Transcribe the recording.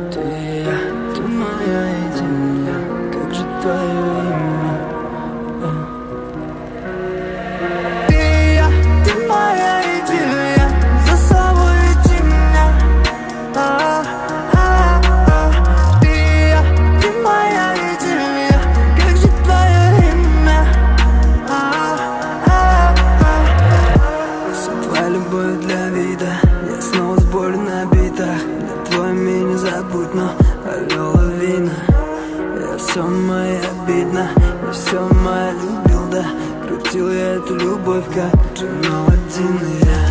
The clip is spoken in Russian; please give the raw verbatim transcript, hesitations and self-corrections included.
Ты и я, ты моя единая, как же твое имя? Ты и я, ты моя единая, за собой веди меня. Ты и я, ты моя единая, как же твое имя? Вся твоя любовь для вида, я снова с болью на битах. Твой имя не забудь, но алло, лавина. Я все мое обидно, я все мое любил, да. Крутил я эту любовь, как джином один и я.